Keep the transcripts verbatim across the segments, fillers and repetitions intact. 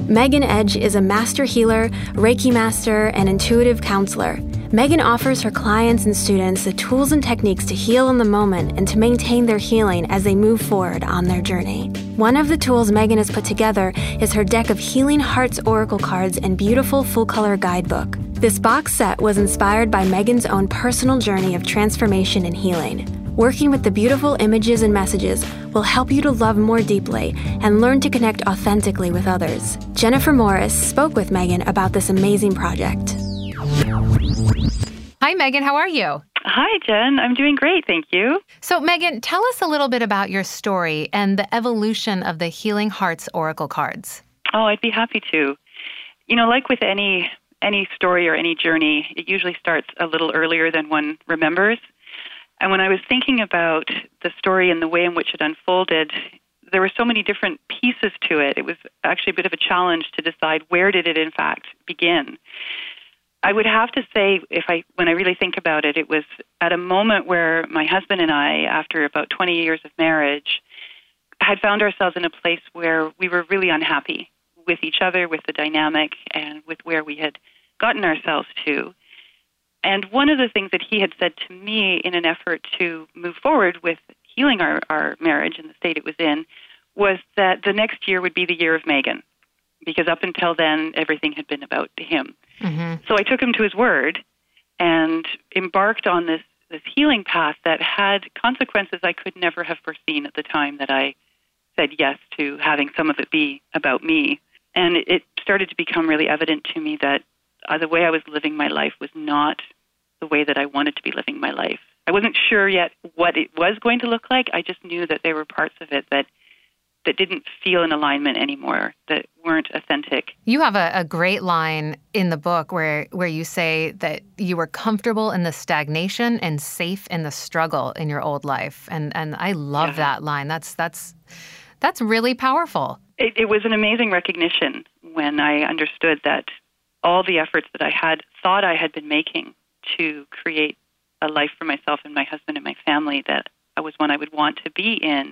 Megan Edge is a master healer, Reiki master, and intuitive counselor. Megan offers her clients and students the tools and techniques to heal in the moment and to maintain their healing as they move forward on their journey. One of the tools Megan has put together is her deck of Healing Hearts Oracle cards and beautiful full-color guidebook. This box set was inspired by Megan's own personal journey of transformation and healing. Working with the beautiful images and messages will help you to love more deeply and learn to connect authentically with others. Jennifer Morris spoke with Megan about this amazing project. Hi, Megan. How are you? Hi, Jen. I'm doing great, thank you. So, Megan, tell us a little bit about your story and the evolution of the Healing Hearts Oracle cards. Oh, I'd be happy to. You know, like with any any story or any journey, it usually starts a little earlier than one remembers. And when I was thinking about the story and the way in which it unfolded, there were so many different pieces to it. It was actually a bit of a challenge to decide where did it in fact begin. I would have to say, if I when I really think about it, it was at a moment where my husband and I, after about twenty years of marriage, had found ourselves in a place where we were really unhappy with each other, with the dynamic, and with where we had gotten ourselves to. And one of the things that he had said to me in an effort to move forward with healing our, our marriage and the state it was in was that the next year would be the year of Megan, because up until then, everything had been about him. Mm-hmm. So I took him to his word and embarked on this, this healing path that had consequences I could never have foreseen at the time that I said yes to having some of it be about me. And it started to become really evident to me that uh, the way I was living my life was not the way that I wanted to be living my life. I wasn't sure yet what it was going to look like. I just knew that there were parts of it that that didn't feel in alignment anymore, that weren't authentic. You have a, a great line in the book where, where you say that you were comfortable in the stagnation and safe in the struggle in your old life. And and I love yeah. that line. That's that's that's really powerful. It, it was an amazing recognition when I understood that all the efforts that I had thought I had been making to create a life for myself and my husband and my family that I was one I would want to be in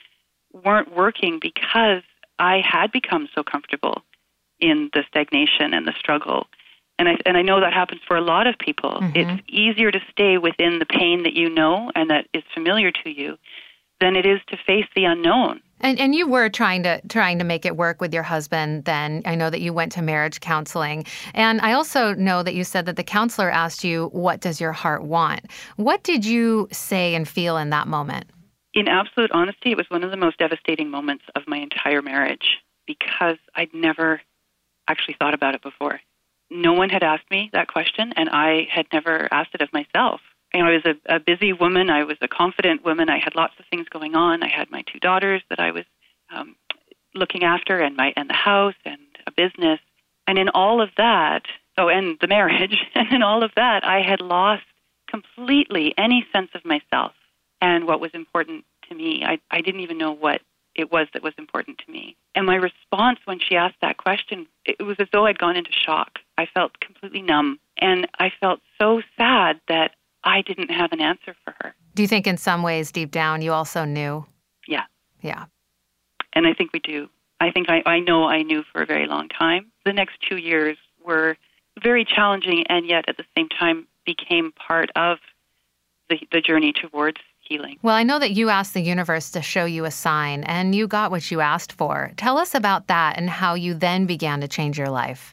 weren't working because I had become so comfortable in the stagnation and the struggle. And I and I know that happens for a lot of people. Mm-hmm. It's easier to stay within the pain that you know and that is familiar to you than it is to face the unknown. And and you were trying to trying to make it work with your husband then. I know that you went to marriage counseling. And I also know that you said that the counselor asked you, what does your heart want? What did you say and feel in that moment? In absolute honesty, it was one of the most devastating moments of my entire marriage because I'd never actually thought about it before. No one had asked me that question, and I had never asked it of myself. You know, I was a, a busy woman. I was a confident woman. I had lots of things going on. I had my two daughters that I was um, looking after, and my and the house and a business. And in all of that, oh, and the marriage, and in all of that, I had lost completely any sense of myself and what was important to me. I, I didn't even know what it was that was important to me. And my response when she asked that question, it was as though I'd gone into shock. I felt completely numb. And I felt so sad that I didn't have an answer for her. Do you think in some ways, deep down, you also knew? Yeah. Yeah. And I think we do. I think I, I know I knew for a very long time. The next two years were very challenging and yet at the same time became part of the, the journey towards healing. Well, I know that you asked the universe to show you a sign, and you got what you asked for. Tell us about that and how you then began to change your life.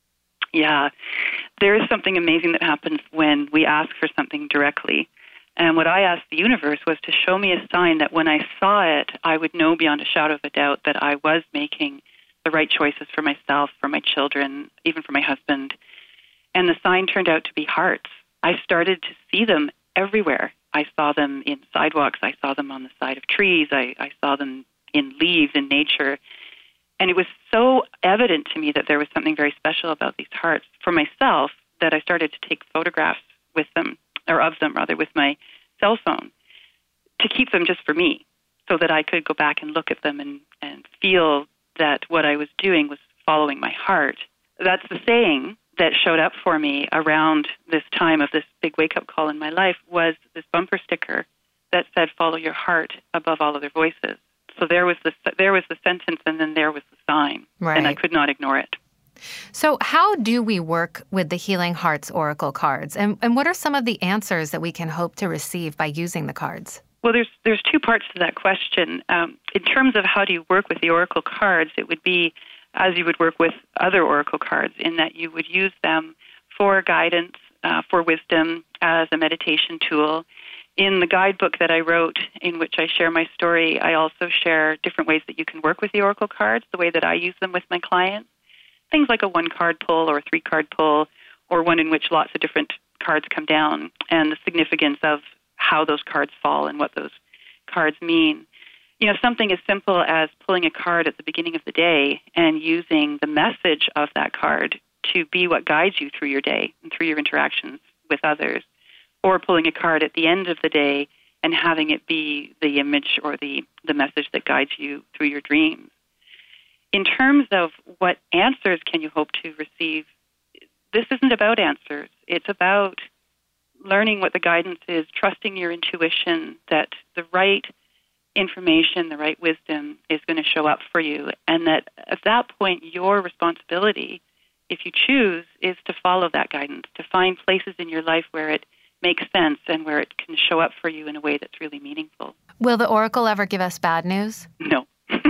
Yeah, there is something amazing that happens when we ask for something directly. And what I asked the universe was to show me a sign that when I saw it, I would know beyond a shadow of a doubt that I was making the right choices for myself, for my children, even for my husband. And the sign turned out to be hearts. I started to see them everywhere. I saw them in sidewalks. I saw them on the side of trees. I, I saw them in leaves in nature. And it was so evident to me that there was something very special about these hearts for myself that I started to take photographs with them, or of them rather, with my cell phone to keep them just for me so that I could go back and look at them and, and feel that what I was doing was following my heart. That's the saying that showed up for me around this time of this big wake-up call in my life was this bumper sticker that said, follow your heart above all other voices. So there was the there was the sentence, and then there was the sign, right. and I could not ignore it. So how do we work with the Healing Hearts Oracle cards? And, and what are some of the answers that we can hope to receive by using the cards? Well, there's there's two parts to that question. Um, in terms of how do you work with the Oracle cards, it would be as you would work with other Oracle cards, in that you would use them for guidance, uh, for wisdom, as a meditation tool. In the guidebook that I wrote, in which I share my story, I also share different ways that you can work with the Oracle cards, the way that I use them with my clients. Things like a one-card pull or a three-card pull, or one in which lots of different cards come down, and the significance of how those cards fall and what those cards mean. You know, something as simple as pulling a card at the beginning of the day and using the message of that card to be what guides you through your day and through your interactions with others, or pulling a card at the end of the day and having it be the image or the, the message that guides you through your dreams. In terms of what answers can you hope to receive, this isn't about answers. It's about learning what the guidance is, trusting your intuition that the right information, the right wisdom is going to show up for you, and that at that point your responsibility, if you choose, is to follow that guidance, to find places in your life where it makes sense and where it can show up for you in a way that's really meaningful. Will the Oracle ever give us bad news? No.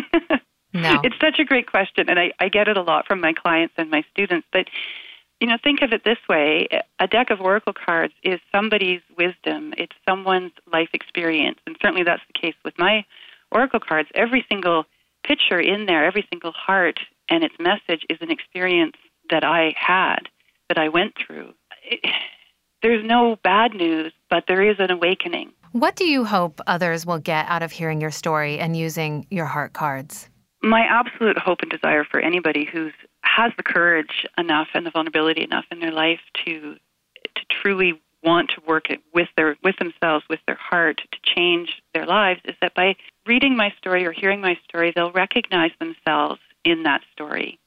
No. It's such a great question, and I, I get it a lot from my clients and my students. But, you know, think of it this way. A deck of Oracle cards is somebody's wisdom. It's someone's life experience. And certainly that's the case with my Oracle cards. Every single picture in there, every single heart and its message is an experience that I had, that I went through. It, there's no bad news, but there is an awakening. What do you hope others will get out of hearing your story and using your heart cards? My absolute hope and desire for anybody who has the courage enough and the vulnerability enough in their life to to truly want to work it with their with themselves, with their heart, to change their lives, is that by reading my story or hearing my story, they'll recognize themselves in that story.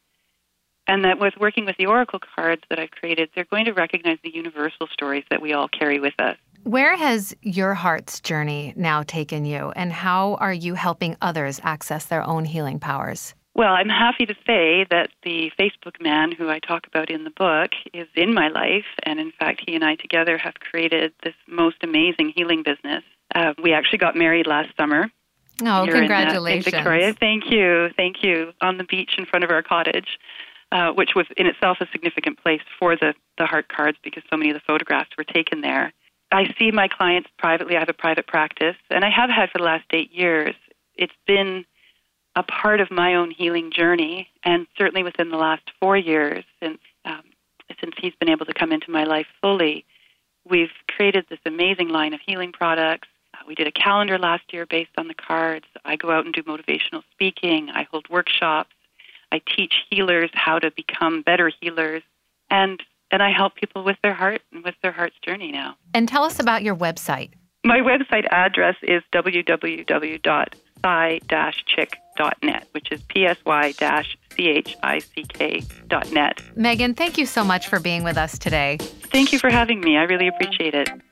And that with working with the Oracle cards that I've created, they're going to recognize the universal stories that we all carry with us. Where has your heart's journey now taken you, and how are you helping others access their own healing powers? Well, I'm happy to say that the Facebook man who I talk about in the book is in my life, and in fact, he and I together have created this most amazing healing business. Uh, we actually got married last summer. Oh, congratulations. In, uh, in Victoria. Thank you. Thank you. On the beach in front of our cottage, uh, which was in itself a significant place for the, the heart cards because so many of the photographs were taken there. I see my clients privately. I have a private practice, and I have had for the last eight years. It's been a part of my own healing journey, and certainly within the last four years, since um, since he's been able to come into my life fully, we've created this amazing line of healing products. Uh, we did a calendar last year based on the cards. I go out and do motivational speaking. I hold workshops. I teach healers how to become better healers, and and I help people with their heart and with their heart's journey now. And tell us about your website. My website address is w w w dot psy dash chick dot net, which is P S Y C H I C K dot net. Megan, thank you so much for being with us today. Thank you for having me. I really appreciate it.